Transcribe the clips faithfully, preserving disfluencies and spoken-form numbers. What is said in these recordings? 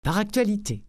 Par actualité.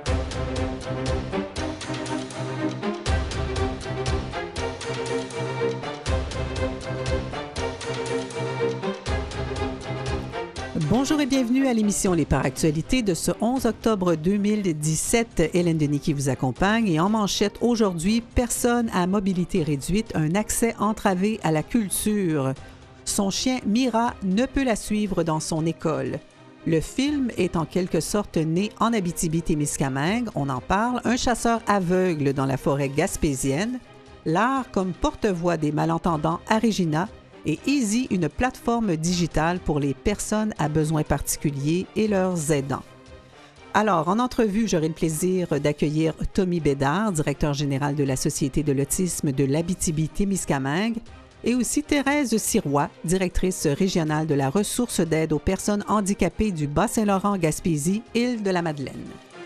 Bonjour et bienvenue à l'émission Les Par Actualités de ce onze octobre deux mille dix-sept. Hélène Denis qui vous accompagne et en manchette aujourd'hui, personne à mobilité réduite, un accès entravé à la culture. Son chien Mira ne peut la suivre dans son école. Le film est en quelque sorte né en Abitibi-Témiscamingue, on en parle, un chasseur aveugle dans la forêt gaspésienne, l'art comme porte-voix des malentendants à Regina et Easy, une plateforme digitale pour les personnes à besoins particuliers et leurs aidants. Alors, en entrevue, j'aurai le plaisir d'accueillir Tommy Bédard, directeur général de la Société de l'autisme de l'Abitibi-Témiscamingue, et aussi Thérèse Sirois, directrice régionale de la ressource d'aide aux personnes handicapées du Bas-Saint-Laurent-Gaspésie, île de la Madeleine.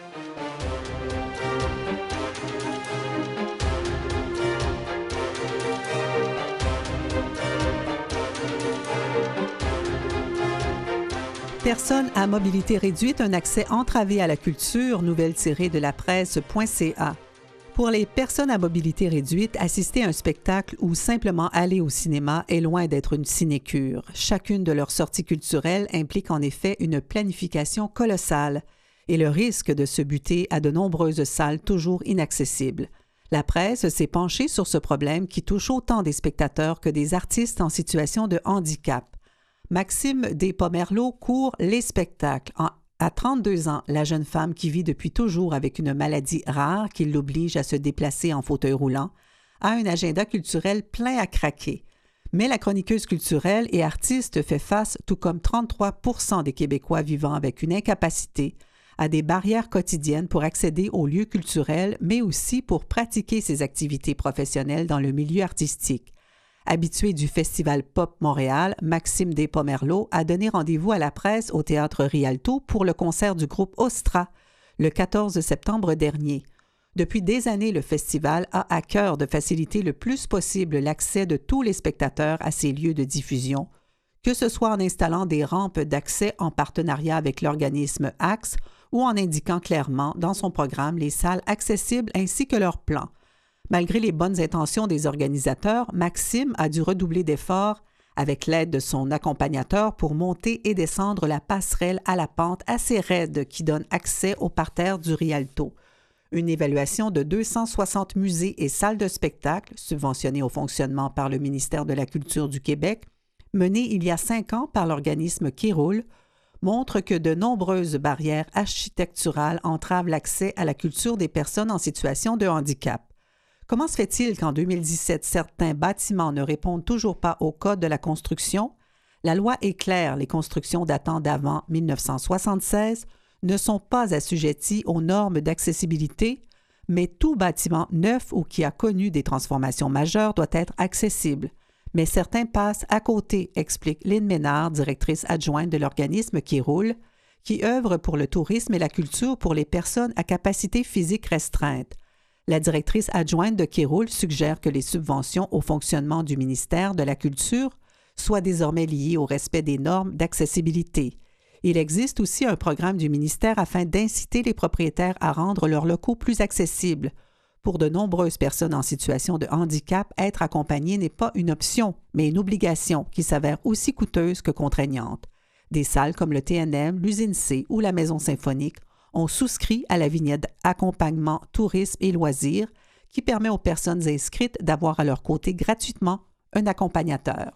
Personnes à mobilité réduite, un accès entravé à la culture, nouvelle tirée de la presse.ca. Pour les personnes à mobilité réduite, assister à un spectacle ou simplement aller au cinéma est loin d'être une sinécure. Chacune de leurs sorties culturelles implique en effet une planification colossale et le risque de se buter à de nombreuses salles toujours inaccessibles. La presse s'est penchée sur ce problème qui touche autant des spectateurs que des artistes en situation de handicap. Maxime Despomerleau court les spectacles. En À trente-deux ans, la jeune femme qui vit depuis toujours avec une maladie rare qui l'oblige à se déplacer en fauteuil roulant a un agenda culturel plein à craquer. Mais la chroniqueuse culturelle et artiste fait face, tout comme trente-trois pour cent des Québécois vivant avec une incapacité, à des barrières quotidiennes pour accéder aux lieux culturels, mais aussi pour pratiquer ses activités professionnelles dans le milieu artistique. Habitué du Festival Pop Montréal, Maxime Despomerleau a donné rendez-vous à la presse au Théâtre Rialto pour le concert du groupe Ostra le quatorze septembre dernier. Depuis des années, le festival a à cœur de faciliter le plus possible l'accès de tous les spectateurs à ces lieux de diffusion, que ce soit en installant des rampes d'accès en partenariat avec l'organisme A X ou en indiquant clairement dans son programme les salles accessibles ainsi que leurs plans. Malgré les bonnes intentions des organisateurs, Maxime a dû redoubler d'efforts avec l'aide de son accompagnateur pour monter et descendre la passerelle à la pente assez raide qui donne accès au parterre du Rialto. Une évaluation de deux cent soixante musées et salles de spectacle, subventionnées au fonctionnement par le ministère de la Culture du Québec, menée il y a cinq ans par l'organisme Qui Roule, montre que de nombreuses barrières architecturales entravent l'accès à la culture des personnes en situation de handicap. Comment se fait-il qu'en deux mille dix-sept, certains bâtiments ne répondent toujours pas au code de la construction? La loi est claire, les constructions datant d'avant dix-neuf cent soixante-seize ne sont pas assujetties aux normes d'accessibilité, mais tout bâtiment neuf ou qui a connu des transformations majeures doit être accessible. Mais certains passent à côté, explique Lynn Ménard, directrice adjointe de l'organisme Qui Roule, qui œuvre pour le tourisme et la culture pour les personnes à capacité physique restreinte. La directrice adjointe de Qui Roule suggère que les subventions au fonctionnement du ministère de la Culture soient désormais liées au respect des normes d'accessibilité. Il existe aussi un programme du ministère afin d'inciter les propriétaires à rendre leurs locaux plus accessibles. Pour de nombreuses personnes en situation de handicap, être accompagné n'est pas une option, mais une obligation qui s'avère aussi coûteuse que contraignante. Des salles comme le T N M, l'Usine C ou la Maison Symphonique ont souscrit à la vignette Accompagnement, tourisme et loisirs qui permet aux personnes inscrites d'avoir à leur côté gratuitement un accompagnateur.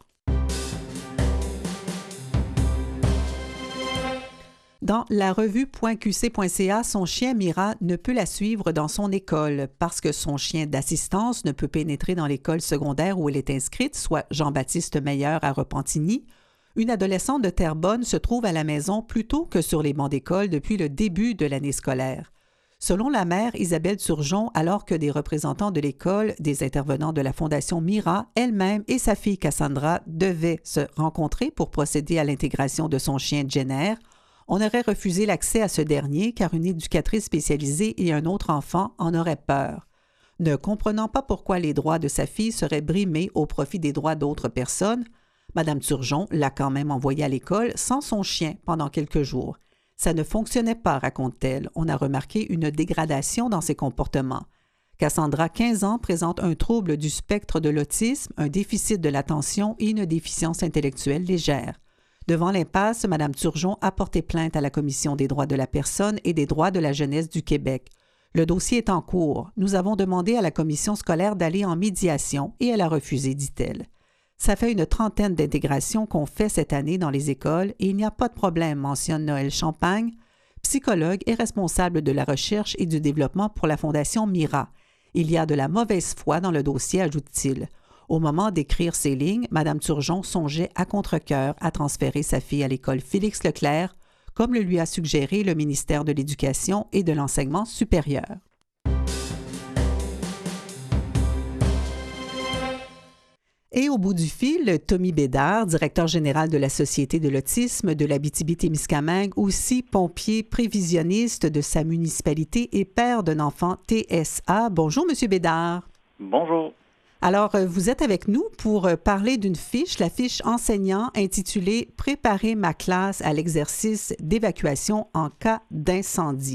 Dans la revue .q c point c a, son chien Mira ne peut la suivre dans son école parce que son chien d'assistance ne peut pénétrer dans l'école secondaire où elle est inscrite, soit Jean-Baptiste Meilleur à Repentigny. Une adolescente de Terrebonne se trouve à la maison plus tôt que sur les bancs d'école depuis le début de l'année scolaire. Selon la mère Isabelle Turgeon, alors que des représentants de l'école, des intervenants de la Fondation Mira, elle-même et sa fille Cassandra devaient se rencontrer pour procéder à l'intégration de son chien Jenner, on aurait refusé l'accès à ce dernier car une éducatrice spécialisée et un autre enfant en auraient peur. Ne comprenant pas pourquoi les droits de sa fille seraient brimés au profit des droits d'autres personnes, Madame Turgeon l'a quand même envoyée à l'école sans son chien pendant quelques jours. Ça ne fonctionnait pas, raconte-t-elle. On a remarqué une dégradation dans ses comportements. Cassandra, quinze ans, présente un trouble du spectre de l'autisme, un déficit de l'attention et une déficience intellectuelle légère. Devant l'impasse, Mme Turgeon a porté plainte à la Commission des droits de la personne et des droits de la jeunesse du Québec. Le dossier est en cours. Nous avons demandé à la commission scolaire d'aller en médiation et elle a refusé, dit-elle. Ça fait une trentaine d'intégrations qu'on fait cette année dans les écoles et il n'y a pas de problème, mentionne Noël Champagne, psychologue et responsable de la recherche et du développement pour la Fondation Mira. Il y a de la mauvaise foi dans le dossier, ajoute-t-il. Au moment d'écrire ces lignes, Mme Turgeon songeait à contre-cœur à transférer sa fille à l'école Félix Leclerc, comme le lui a suggéré le ministère de l'Éducation et de l'Enseignement supérieur. Et au bout du fil, Tommy Bédard, directeur général de la Société de l'autisme de l'Abitibi-Témiscamingue, aussi pompier prévisionniste de sa municipalité et père d'un enfant T S A. Bonjour, M. Bédard. Bonjour. Alors, vous êtes avec nous pour parler d'une fiche, la fiche enseignant intitulée « Préparer ma classe à l'exercice d'évacuation en cas d'incendie ».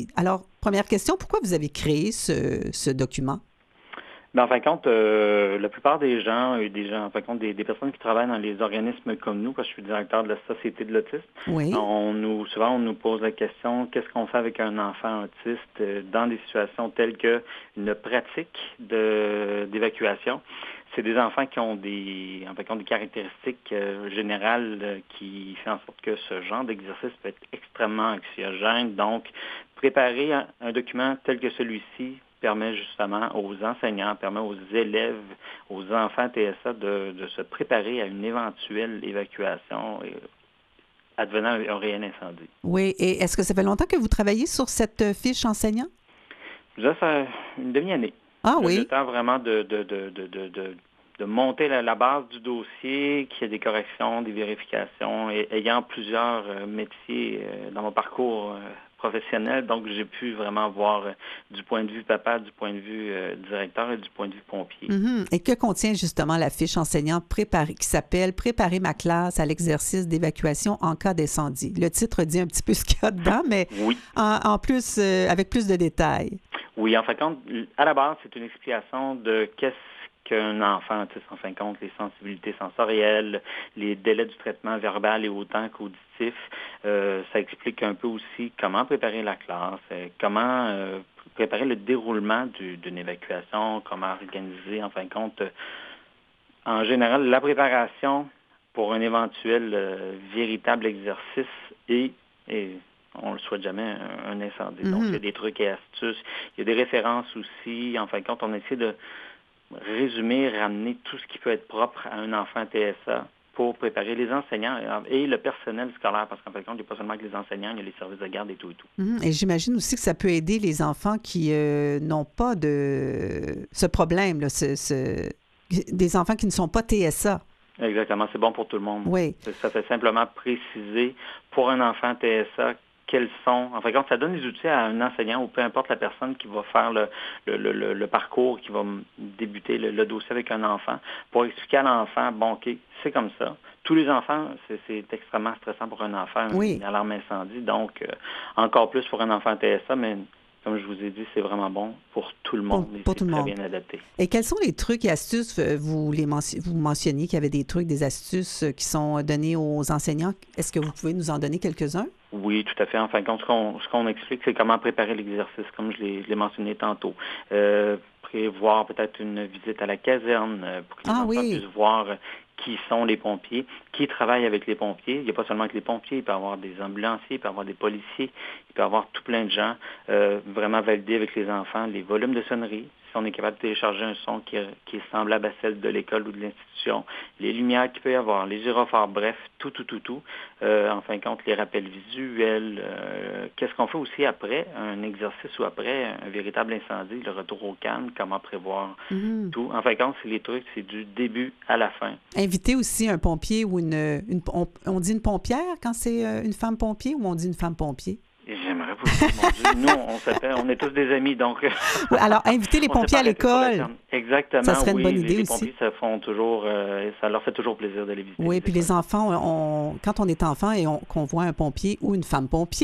Alors, première question, pourquoi vous avez créé ce, ce document? Bien, en fin de compte, euh, la plupart des gens, euh, des gens, en fin de compte, des, des personnes qui travaillent dans les organismes comme nous, parce que je suis directeur de la Société de l'autisme, oui. on nous, souvent on nous pose la question, qu'est-ce qu'on fait avec un enfant autiste euh, dans des situations telles qu'une pratique de, d'évacuation? C'est des enfants qui ont des, en fait, qui ont des caractéristiques euh, générales euh, qui font en sorte que ce genre d'exercice peut être extrêmement anxiogène. Donc, préparer un, un document tel que celui-ci permet justement aux enseignants, permet aux élèves, aux enfants T S A de, de se préparer à une éventuelle évacuation euh, advenant un, un réel incendie. Oui, et est-ce que ça fait longtemps que vous travaillez sur cette fiche enseignant? Ça fait une demi-année. Ah oui? Le temps vraiment de, de, de, de, de, de, de monter la, la base du dossier, qu'il y ait des corrections, des vérifications, et ayant plusieurs euh, métiers euh, dans mon parcours euh, professionnel, donc j'ai pu vraiment voir euh, du point de vue papa, du point de vue euh, directeur et du point de vue pompier. Mm-hmm. Et que contient justement la fiche enseignant préparé, qui s'appelle « Préparer ma classe à l'exercice d'évacuation en cas d'incendie ». Le titre dit un petit peu ce qu'il y a dedans, mais oui. en, en plus, euh, avec plus de détails. Oui, en fin de compte, à la base, c'est une explication de qu'est-ce qu'un enfant autiste, en fin de compte, les sensibilités sensorielles, les délais du traitement verbal et autant qu'auditif. Euh, ça explique un peu aussi comment préparer la classe, euh, comment euh, préparer le déroulement du, d'une évacuation, comment organiser, en fin de compte, euh, en général, la préparation pour un éventuel euh, véritable exercice et, et on ne le souhaite jamais, un, un incendie. Mm-hmm. Donc, il y a des trucs et astuces. Il y a des références aussi. En fin de compte, on essaie de résumer, ramener tout ce qui peut être propre à un enfant T S A pour préparer les enseignants et le personnel scolaire, parce qu'en fin de compte, il n'y a pas seulement que les enseignants, il y a les services de garde et tout et tout. Mmh. Et j'imagine aussi que ça peut aider les enfants qui euh, n'ont pas de ce problème, là, ce, ce... des enfants qui ne sont pas T S A. Exactement, c'est bon pour tout le monde. Oui. Ça fait simplement préciser pour un enfant T S A quels sont, en fait, quand ça donne des outils à un enseignant ou peu importe la personne qui va faire le, le, le, le parcours, qui va débuter le, le dossier avec un enfant, pour expliquer à l'enfant, bon, OK, c'est comme ça. Tous les enfants, c'est, c'est extrêmement stressant pour un enfant, oui. Une alarme incendie, donc euh, encore plus pour un enfant T S A, mais comme je vous ai dit, c'est vraiment bon pour tout le monde. Pour, pour c'est tout le très monde. bien adapté. Et quels sont les trucs et astuces, vous, les mention, vous mentionniez qu'il y avait des trucs, des astuces qui sont donnés aux enseignants. Est-ce que vous pouvez nous en donner quelques-uns? Oui, tout à fait. En fin de compte, ce qu'on, ce qu'on explique, c'est comment préparer l'exercice, comme je l'ai, je l'ai mentionné tantôt. Euh, prévoir peut-être une visite à la caserne euh, pour que les ah, enfants oui. puissent voir qui sont les pompiers, qui travaillent avec les pompiers. Il n'y a pas seulement que les pompiers, il peut y avoir des ambulanciers, il peut y avoir des policiers, il peut y avoir tout plein de gens. Euh, vraiment valider avec les enfants les volumes de sonnerie, si on est capable de télécharger un son qui est, qui est semblable à celle de l'école ou de l'institution, les lumières qu'il peut y avoir, les gyrophares, bref, tout, tout, tout, tout. Euh, en fin de compte, les rappels visuels. Euh, qu'est-ce qu'on fait aussi après un exercice ou après un véritable incendie, le retour au calme, comment prévoir mm-hmm. tout. En fin de compte, c'est les trucs, c'est du début à la fin. Inviter aussi un pompier ou une... une on, on dit une pompière quand c'est une femme pompier ou on dit une femme pompier? J'aimerais vous dire, mon Dieu, nous, on s'appelle, on est tous des amis, donc... Oui, alors, inviter les pompiers à l'école. Exactement, ça serait une oui, bonne idée les, les aussi. pompiers, ça font toujours, euh, ça leur fait toujours plaisir de les visiter. Oui, puis les enfants, on, quand on est enfant et on, qu'on voit un pompier ou une femme pompier,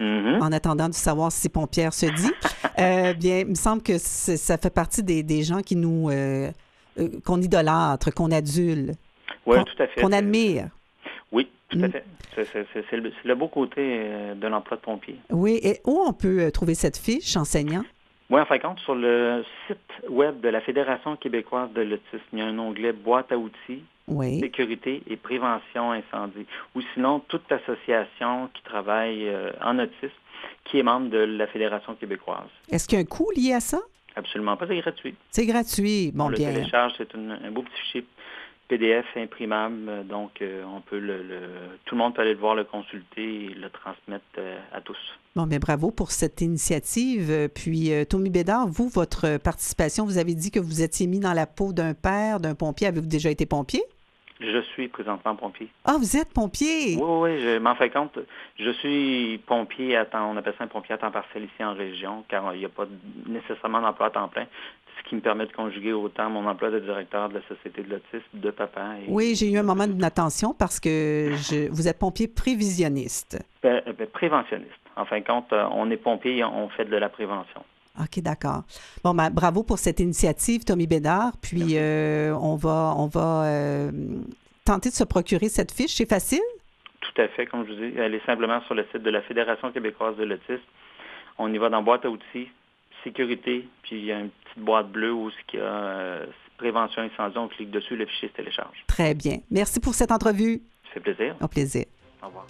Mm-hmm. En attendant de savoir si Pompière se dit. euh, bien, il me semble que ça fait partie des, des gens qui nous... Euh, euh, qu'on idolâtre, qu'on adule. Oui, qu'on, tout à fait. Qu'on admire. Oui, tout à Mm. fait. C'est, c'est, c'est, c'est, le, c'est le beau côté euh, de l'emploi de pompier. Oui, et où on peut euh, trouver cette fiche, enseignant? Oui, en fin de compte, sur le site web de la Fédération québécoise de l'autisme, il y a un onglet boîte à outils, oui. sécurité et prévention incendie. Ou sinon, toute association qui travaille euh, en autisme, qui est membre de la Fédération québécoise. Est-ce qu'il y a un coût lié à ça? Absolument pas, c'est gratuit. C'est gratuit. Bon, on le bien. télécharge, c'est une, un beau petit fichier P D F imprimable, donc euh, on peut le, le, tout le monde peut aller le voir, le consulter et le transmettre euh, à tous. Bon, bien bravo pour cette initiative. Puis, euh, Tommy Bédard, vous, votre participation, vous avez dit que vous étiez mis dans la peau d'un père, d'un pompier. Avez-vous déjà été pompier? Je suis présentement pompier. Ah, vous êtes pompier? Oui, oui, je m'en fais compte. Je suis pompier à temps, on appelle ça un pompier à temps partiel ici en région, car il n'y a pas nécessairement d'emploi à temps plein. Ce qui me permet de conjuguer autant mon emploi de directeur de la Société de l'autisme, de papa. Et oui, j'ai eu un moment d'inattention parce que je, vous êtes pompier prévisionniste. Ben, ben, préventionniste. En fin de compte, on est pompier, on fait de la prévention. OK, d'accord. Bon, ben, bravo pour cette initiative, Tommy Bédard. Puis, euh, on va, on va euh, tenter de se procurer cette fiche. C'est facile? Tout à fait, comme je vous dis. Elle est simplement sur le site de la Fédération québécoise de l'autisme. On y va dans boîte à outils, sécurité, puis il y a une petite boîte bleue où il y a euh, prévention incendie. On clique dessus, le fichier se télécharge. Très bien. Merci pour cette entrevue. Ça fait plaisir. Au plaisir. Au revoir.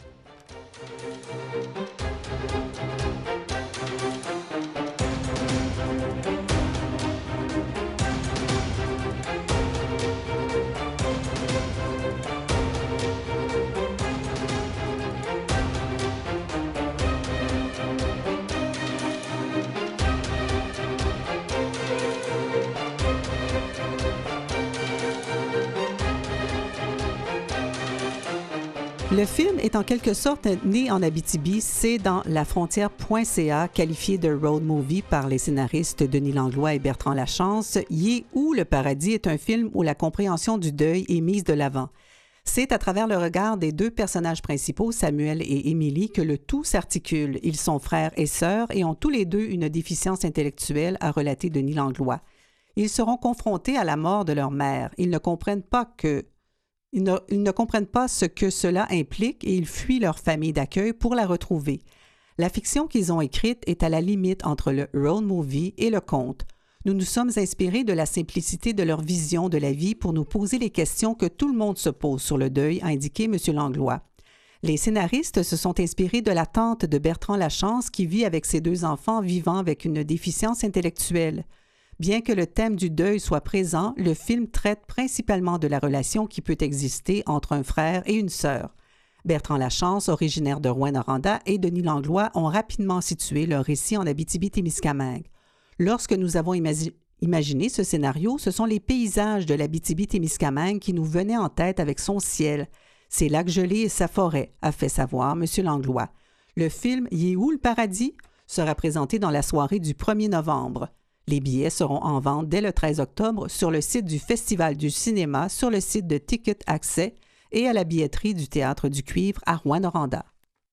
Le film est en quelque sorte né en Abitibi. C'est dans la frontière.ca, qualifié de road movie par les scénaristes Denis Langlois et Bertrand Lachance. Y est où le paradis est un film où la compréhension du deuil est mise de l'avant. C'est à travers le regard des deux personnages principaux, Samuel et Émilie, que le tout s'articule. Ils sont frères et sœurs et ont tous les deux une déficience intellectuelle, a relaté Denis Langlois. Ils seront confrontés à la mort de leur mère. Ils ne comprennent pas que Ils ne, ils ne comprennent pas ce que cela implique et ils fuient leur famille d'accueil pour la retrouver. La fiction qu'ils ont écrite est à la limite entre le road movie et le conte. Nous nous sommes inspirés de la simplicité de leur vision de la vie pour nous poser les questions que tout le monde se pose sur le deuil, a indiqué M. Langlois. Les scénaristes se sont inspirés de la tante de Bertrand Lachance qui vit avec ses deux enfants vivant avec une déficience intellectuelle. Bien que le thème du deuil soit présent, le film traite principalement de la relation qui peut exister entre un frère et une sœur. Bertrand Lachance, originaire de Rouyn-Noranda, et Denis Langlois ont rapidement situé leur récit en Abitibi-Témiscamingue. Lorsque nous avons imagi- imaginé ce scénario, ce sont les paysages de l'Abitibi-Témiscamingue qui nous venaient en tête avec son ciel, ses lacs gelés et sa forêt, a fait savoir M. Langlois. Le film « Y est où le paradis ?» sera présenté dans la soirée du premier novembre. Les billets seront en vente dès le treize octobre sur le site du Festival du cinéma, sur le site de Ticket Accès et à la billetterie du Théâtre du Cuivre à Rouyn-Noranda.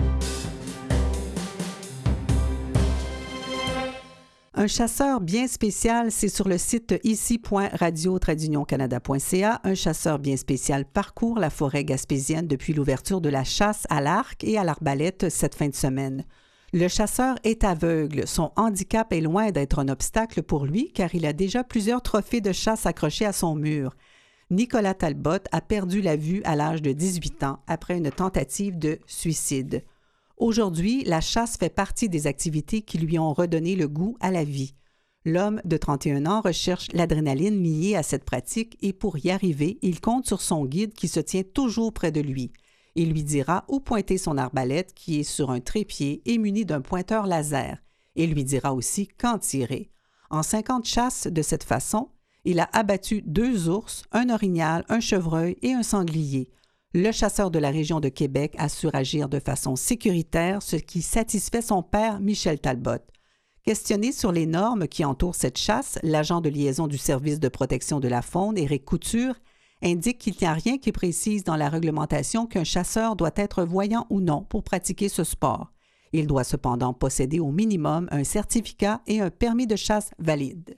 Un chasseur bien spécial, c'est sur le site ici point radio tiret union canada point c a. Un chasseur bien spécial parcourt la forêt gaspésienne depuis l'ouverture de la chasse à l'arc et à l'arbalète cette fin de semaine. Le chasseur est aveugle. Son handicap est loin d'être un obstacle pour lui car il a déjà plusieurs trophées de chasse accrochés à son mur. Nicolas Talbot a perdu la vue à l'âge de dix-huit ans après une tentative de suicide. Aujourd'hui, la chasse fait partie des activités qui lui ont redonné le goût à la vie. L'homme de trente et un ans recherche l'adrénaline liée à cette pratique et pour y arriver, il compte sur son guide qui se tient toujours près de lui. Il lui dira où pointer son arbalète qui est sur un trépied et muni d'un pointeur laser. Il lui dira aussi quand tirer. En cinquante chasses de cette façon, il a abattu deux ours, un orignal, un chevreuil et un sanglier. Le chasseur de la région de Québec assure agir de façon sécuritaire, ce qui satisfait son père, Michel Talbot. Questionné sur les normes qui entourent cette chasse, l'agent de liaison du Service de protection de la faune, Éric Couture, indique qu'il n'y a rien qui précise dans la réglementation qu'un chasseur doit être voyant ou non pour pratiquer ce sport. Il doit cependant posséder au minimum un certificat et un permis de chasse valide.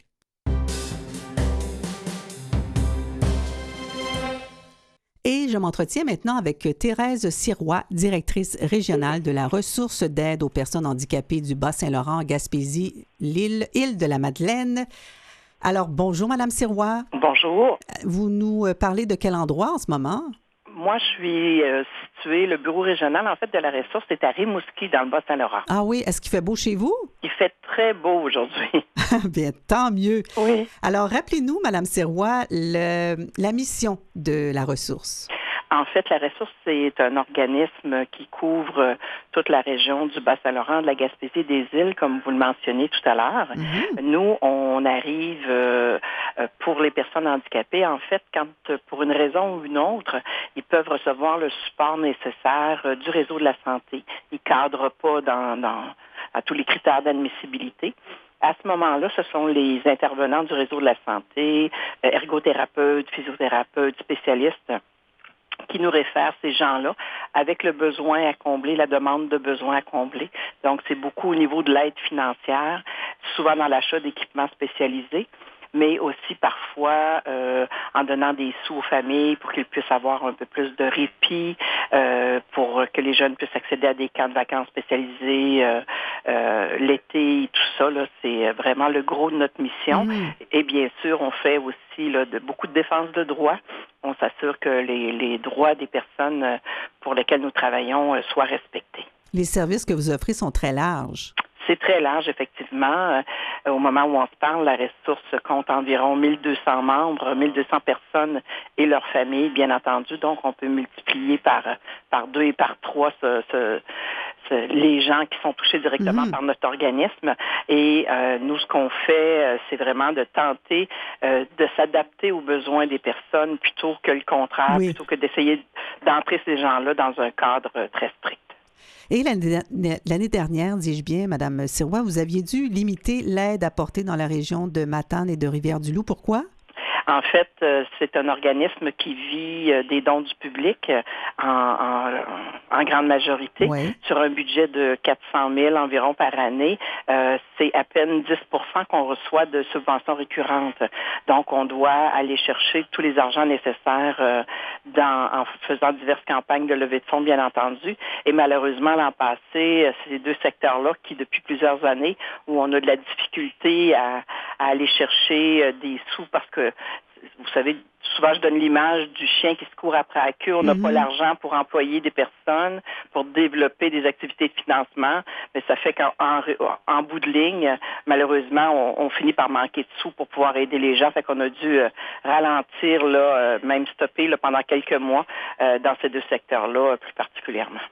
Et je m'entretiens maintenant avec Thérèse Sirois, directrice régionale de la ressource d'aide aux personnes handicapées du Bas-Saint-Laurent, Gaspésie, l'île, île de la Madeleine. Alors, bonjour, Madame Sirois. Bonjour. Vous nous parlez de quel endroit en ce moment? Moi, je suis euh, située, le bureau régional, en fait, de la ressource est à Rimouski, dans le Bas-Saint-Laurent. Ah oui, est-ce qu'il fait beau chez vous? Il fait très beau aujourd'hui. Bien, tant mieux. Oui. Alors, rappelez-nous, Madame Sirois, le, la mission de la ressource. En fait, la ressource, c'est un organisme qui couvre toute la région du Bas-Saint-Laurent, de la Gaspésie et des îles, comme vous le mentionnez tout à l'heure. Mm-hmm. Nous, on arrive euh, pour les personnes handicapées, en fait, quand, pour une raison ou une autre, ils peuvent recevoir le support nécessaire euh, du réseau de la santé. Ils ne cadrent pas dans, dans, à tous les critères d'admissibilité. À ce moment-là, ce sont les intervenants du réseau de la santé, euh, ergothérapeutes, physiothérapeutes, spécialistes, qui nous réfèrent ces gens-là avec le besoin à combler, la demande de besoin à combler. Donc, c'est beaucoup au niveau de l'aide financière, souvent dans l'achat d'équipements spécialisés, mais aussi parfois euh, en donnant des sous aux familles pour qu'ils puissent avoir un peu plus de répit, euh, pour que les jeunes puissent accéder à des camps de vacances spécialisés euh, euh, l'été et tout ça. Là, c'est vraiment le gros de notre mission. Mmh. Et bien sûr, on fait aussi là, de, beaucoup de défense de droits. On s'assure que les, les droits des personnes pour lesquelles nous travaillons euh, soient respectés. Les services que vous offrez sont très larges. C'est très large, effectivement. Euh, au moment où on se parle, la ressource compte environ mille deux cents membres, mille deux cents personnes et leurs familles, bien entendu. Donc, on peut multiplier par, par deux et par trois ce, ce, ce, les gens qui sont touchés directement mm-hmm. par notre organisme. Et euh, nous, ce qu'on fait, euh, c'est vraiment de tenter euh, de s'adapter aux besoins des personnes plutôt que le contraire, oui. plutôt que d'essayer d'entrer ces gens-là dans un cadre très strict. Et l'année, l'année dernière, dis-je bien, Madame Sirois, vous aviez dû limiter l'aide apportée dans la région de Matane et de Rivière-du-Loup. Pourquoi? En fait, euh, c'est un organisme qui vit euh, des dons du public euh, en, en, en grande majorité, oui. sur un budget de quatre cent mille environ par année. Euh, c'est à peine dix pour cent qu'on reçoit de subventions récurrentes. Donc, on doit aller chercher tous les argents nécessaires euh, dans, en faisant diverses campagnes de levée de fonds, bien entendu. Et malheureusement, l'an passé, c'est ces deux secteurs-là qui, depuis plusieurs années, où on a de la difficulté à, à aller chercher des sous parce que vous savez, souvent je donne l'image du chien qui se court après la queue. On n'a mm-hmm. pas l'argent pour employer des personnes, pour développer des activités de financement, mais ça fait qu'en en, en bout de ligne, malheureusement, on, on finit par manquer de sous pour pouvoir aider les gens. Fait qu'on a dû euh, ralentir, là, euh, même stopper là, pendant quelques mois euh, dans ces deux secteurs-là, euh, plus particulièrement.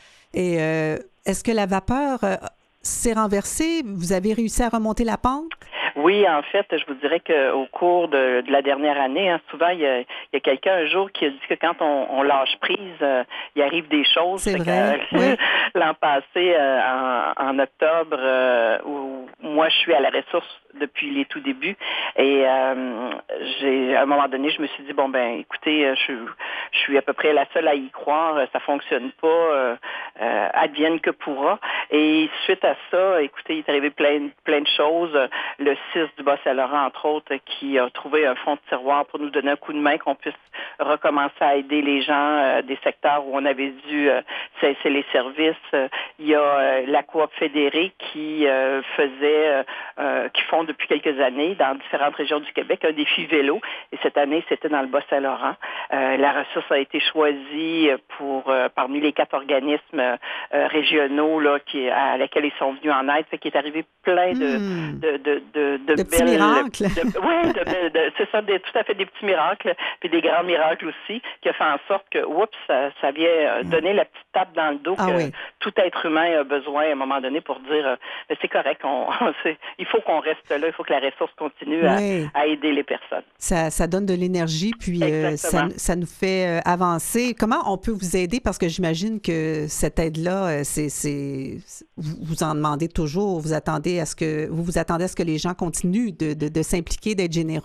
Et euh, est-ce que la vapeur euh, s'est renversée? Vous avez réussi à remonter la pente? Oui, en fait, je vous dirais qu'au cours de, de la dernière année, hein, souvent, il y a, il y a quelqu'un un jour qui a dit que quand on, on lâche prise, euh, il arrive des choses. C'est vrai, que, oui. L'an passé, euh, en, en octobre, euh, où moi, je suis à la ressource depuis les tout débuts, et euh, j'ai, à un moment donné, je me suis dit, bon, ben, écoutez, je, je suis à peu près la seule à y croire, ça fonctionne pas, euh, euh, advienne que pourra. Et suite à ça, écoutez, il est arrivé plein, plein de choses. Le C I S du Bas-Saint-Laurent, entre autres, qui a trouvé un fonds de tiroir pour nous donner un coup de main, qu'on puisse recommencer à aider les gens euh, des secteurs où on avait dû euh, cesser les services. Euh, il y a euh, la Coop fédérée qui euh, faisait, euh, qui font depuis quelques années dans différentes régions du Québec un défi vélo. Et cette année, c'était dans le Bas-Saint-Laurent. Euh, la ressource a été choisie pour euh, parmi les quatre organismes euh, régionaux là, qui, à laquelle ils sont venus en aide. Fait qu'il est arrivé plein de, mmh. de, de, de, de, de petits belles, miracles. De, oui, de, de, c'est ça, des, tout à fait des petits miracles, puis des grands miracles aussi, qui a fait en sorte que, oups, ça, ça vient donner la petite tape dans le dos ah, que oui. tout être humain a besoin à un moment donné pour dire, euh, c'est correct, on, c'est, il faut qu'on reste là, il faut que la ressource continue oui. à, à aider les personnes. Ça, ça donne de l'énergie, puis euh, ça, ça nous fait euh, avancer. Comment on peut vous aider? Parce que j'imagine que cette aide-là, c'est, c'est vous, vous en demandez toujours, vous attendez à ce que vous vous attendez à ce que les gens continuent de, de, de s'impliquer, d'être généreux?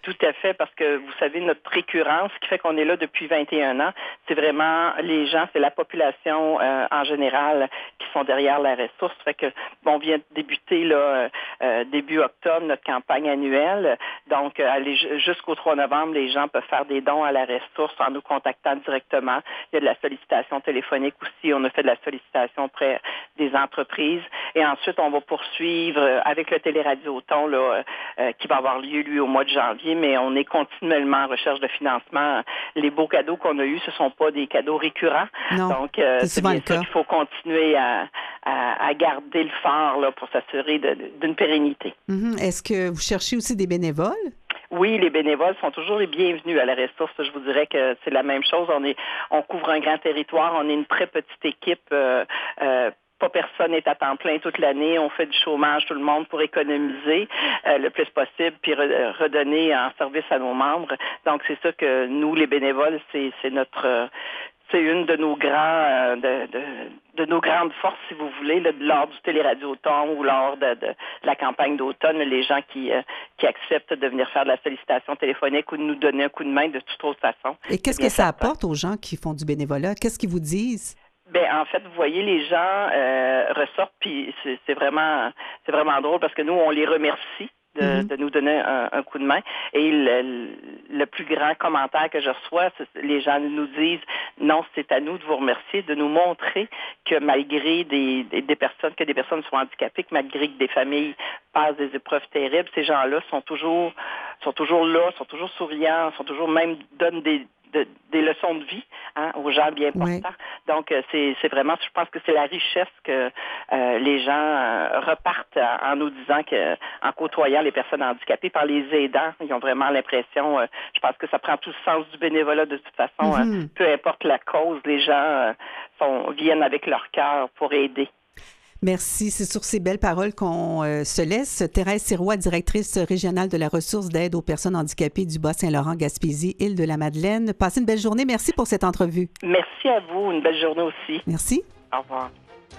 Tout à fait, parce que vous savez, notre récurrence, ce qui fait qu'on est là depuis vingt et un ans, c'est vraiment les gens, c'est la population euh, en général qui sont derrière la ressource. Fait que bon, on vient de débuter là, euh, début octobre notre campagne annuelle. Donc, euh, aller jusqu'au trois novembre, les gens peuvent faire des dons à la ressource en nous contactant directement. Il y a de la sollicitation téléphonique aussi. On a fait de la sollicitation auprès des entreprises. Et ensuite, on va poursuivre avec le téléradioton là, euh, qui va avoir lieu, lui, au mois de janvier. Mais on est continuellement en recherche de financement. Les beaux cadeaux qu'on a eus, ce ne sont pas des cadeaux récurrents. Non, donc, euh, c'est, c'est bien bien ça qu'il faut continuer à, à, à garder le phare là, pour s'assurer de, d'une pérennité. Mm-hmm. Est-ce que vous cherchez aussi des bénévoles? Oui, les bénévoles sont toujours les bienvenus à la ressource. Je vous dirais que c'est la même chose. On est, on couvre un grand territoire. On est une très petite équipe. Euh, euh, Pas personne n'est à temps plein toute l'année. On fait du chômage, tout le monde, pour économiser euh, le plus possible, puis re- redonner en service à nos membres. Donc, c'est ça que nous, les bénévoles, c'est, c'est notre... Euh, c'est une de nos grands, euh, de, de, de nos grandes forces, si vous voulez, là, lors du téléradioton ou lors de, de, de la campagne d'automne, les gens qui, euh, qui acceptent de venir faire de la sollicitation téléphonique ou de nous donner un coup de main de toute autre façon. Et qu'est-ce que ça apporte aux gens qui font du bénévolat? Qu'est-ce qu'ils vous disent? Ben en fait, vous voyez, les gens euh, ressortent, puis c'est, c'est vraiment, c'est vraiment drôle parce que nous, on les remercie. De, mm-hmm. de nous donner un, un coup de main. Et le, le plus grand commentaire que je reçois, c'est, les gens nous disent non, c'est à nous de vous remercier, de nous montrer que malgré des, des, des personnes, que des personnes soient handicapées, que malgré que des familles passent des épreuves terribles, ces gens-là sont toujours, sont toujours là, sont toujours souriants, sont toujours même donnent des De, des leçons de vie hein, aux gens bien portants. Oui. Donc, euh, c'est, c'est vraiment, je pense que c'est la richesse que euh, les gens euh, repartent en, en nous disant que, en côtoyant les personnes handicapées, par les aidants, ils ont vraiment l'impression, euh, je pense que ça prend tout le sens du bénévolat de toute façon. Mm-hmm. euh, peu importe la cause, les gens euh, sont, viennent avec leur cœur pour aider. Merci. C'est sur ces belles paroles qu'on euh, se laisse. Thérèse Sirois, directrice régionale de la ressource d'aide aux personnes handicapées du Bas-Saint-Laurent, Gaspésie, Île-de-la-Madeleine. Passez une belle journée. Merci pour cette entrevue. Merci à vous. Une belle journée aussi. Merci. Au revoir.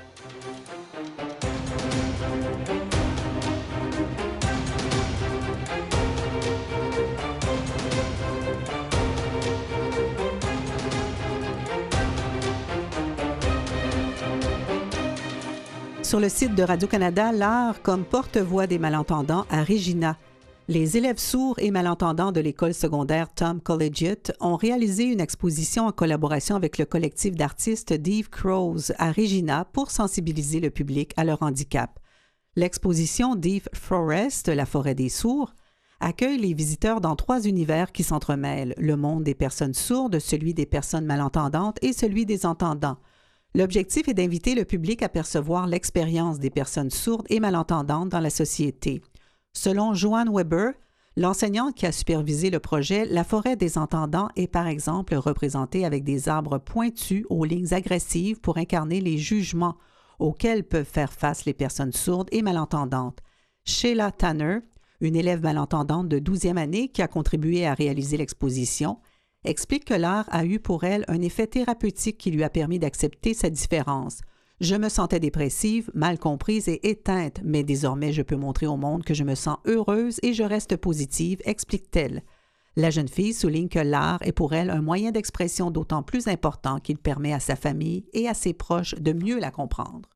Sur le site de Radio-Canada, l'art comme porte-voix des malentendants à Regina. Les élèves sourds et malentendants de l'école secondaire Tom Collegiate ont réalisé une exposition en collaboration avec le collectif d'artistes Dave Crows à Regina pour sensibiliser le public à leur handicap. L'exposition Dave Forest, la forêt des sourds, accueille les visiteurs dans trois univers qui s'entremêlent, le monde des personnes sourdes, celui des personnes malentendantes et celui des entendants. L'objectif est d'inviter le public à percevoir l'expérience des personnes sourdes et malentendantes dans la société. Selon Joanne Weber, l'enseignante qui a supervisé le projet, la forêt des entendants est par exemple représentée avec des arbres pointus aux lignes agressives pour incarner les jugements auxquels peuvent faire face les personnes sourdes et malentendantes. Sheila Tanner, une élève malentendante de douzième année qui a contribué à réaliser l'exposition, explique que l'art a eu pour elle un effet thérapeutique qui lui a permis d'accepter sa différence. « Je me sentais dépressive, mal comprise et éteinte, mais désormais je peux montrer au monde que je me sens heureuse et je reste positive », explique-t-elle. La jeune fille souligne que l'art est pour elle un moyen d'expression d'autant plus important qu'il permet à sa famille et à ses proches de mieux la comprendre.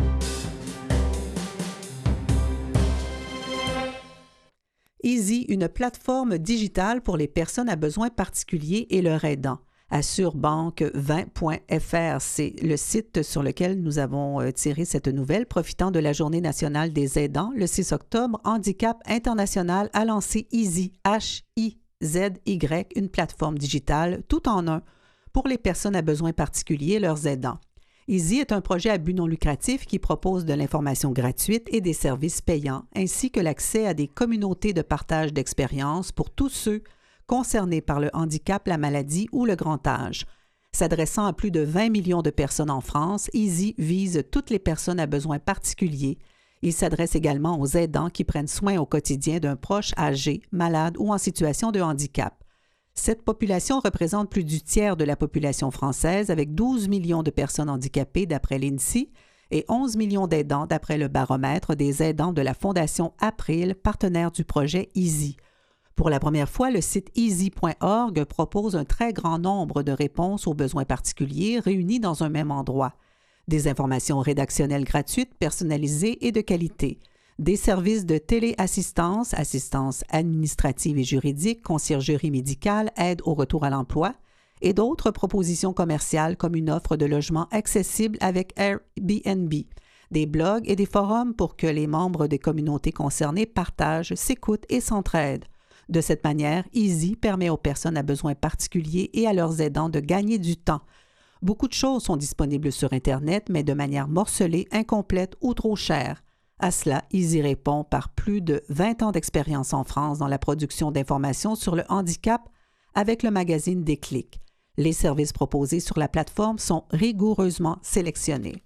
Easy, une plateforme digitale pour les personnes à besoins particuliers et leurs aidants. Assure banque vingt point F R, c'est le site sur lequel nous avons tiré cette nouvelle. Profitant de la Journée nationale des aidants, le six octobre, Handicap International a lancé Easy, H I Z Y, une plateforme digitale tout en un pour les personnes à besoins particuliers et leurs aidants. Easy est un projet à but non lucratif qui propose de l'information gratuite et des services payants, ainsi que l'accès à des communautés de partage d'expériences pour tous ceux concernés par le handicap, la maladie ou le grand âge. S'adressant à plus de vingt millions de personnes en France, Easy vise toutes les personnes à besoins particuliers. Il s'adresse également aux aidants qui prennent soin au quotidien d'un proche âgé, malade ou en situation de handicap. Cette population représente plus du tiers de la population française avec douze millions de personnes handicapées d'après l'INSEE et onze millions d'aidants d'après le baromètre des aidants de la Fondation April, partenaire du projet Easy. Pour la première fois, le site easy point org propose un très grand nombre de réponses aux besoins particuliers réunis dans un même endroit. Des informations rédactionnelles gratuites, personnalisées et de qualité. Des services de téléassistance, assistance administrative et juridique, conciergerie médicale, aide au retour à l'emploi et d'autres propositions commerciales comme une offre de logement accessible avec Airbnb, des blogs et des forums pour que les membres des communautés concernées partagent, s'écoutent et s'entraident. De cette manière, Easy permet aux personnes à besoins particuliers et à leurs aidants de gagner du temps. Beaucoup de choses sont disponibles sur Internet, mais de manière morcelée, incomplète ou trop chère. À cela, Easy répond par plus de vingt ans d'expérience en France dans la production d'informations sur le handicap avec le magazine Déclic. Les services proposés sur la plateforme sont rigoureusement sélectionnés.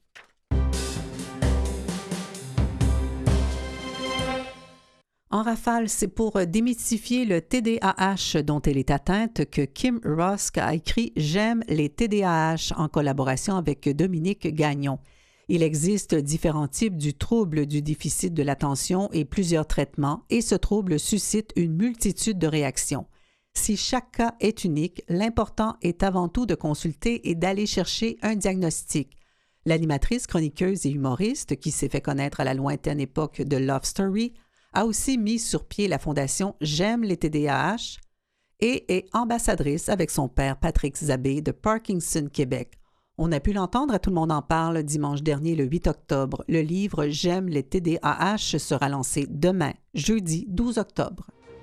En rafale, c'est pour démystifier le T D A H dont elle est atteinte que Kim Rusk a écrit « J'aime les T D A H » en collaboration avec Dominique Gagnon. Il existe différents types du trouble du déficit de l'attention et plusieurs traitements, et ce trouble suscite une multitude de réactions. Si chaque cas est unique, l'important est avant tout de consulter et d'aller chercher un diagnostic. L'animatrice, chroniqueuse et humoriste, qui s'est fait connaître à la lointaine époque de Love Story, a aussi mis sur pied la fondation J'aime les T D A H et est ambassadrice avec son père Patrick Zabé de Parkinson Québec. On a pu l'entendre à Tout le monde en parle dimanche dernier le huit octobre. Le livre J'aime les T D A H sera lancé demain, jeudi douze octobre.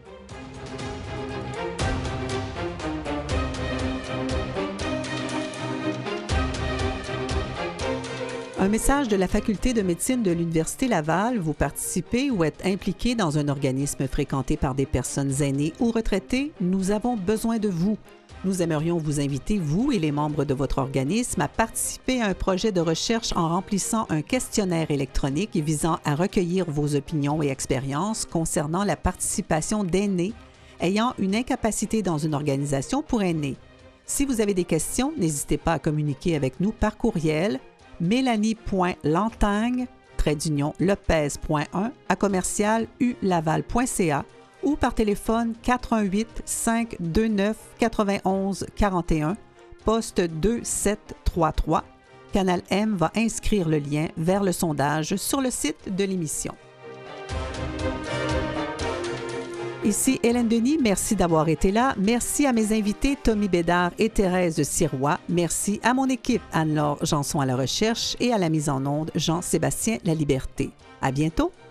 Un message de la Faculté de médecine de l'Université Laval. Vous participez ou êtes impliqué dans un organisme fréquenté par des personnes aînées ou retraitées? Nous avons besoin de vous. Nous aimerions vous inviter, vous et les membres de votre organisme, à participer à un projet de recherche en remplissant un questionnaire électronique visant à recueillir vos opinions et expériences concernant la participation d'aînés ayant une incapacité dans une organisation pour aînés. Si vous avez des questions, n'hésitez pas à communiquer avec nous par courriel mélanie point lantagne trait d'union lopez point un à commercial u laval point c a ou par téléphone quatre un huit, cinq deux neuf, neuf un un quatre un, poste deux sept trois trois. Canal M va inscrire le lien vers le sondage sur le site de l'émission. Ici Hélène Denis, merci d'avoir été là. Merci à mes invités Tommy Bédard et Thérèse Sirois. Merci à mon équipe Anne-Laure Janson à la recherche et à la mise en onde Jean-Sébastien Laliberté. À bientôt!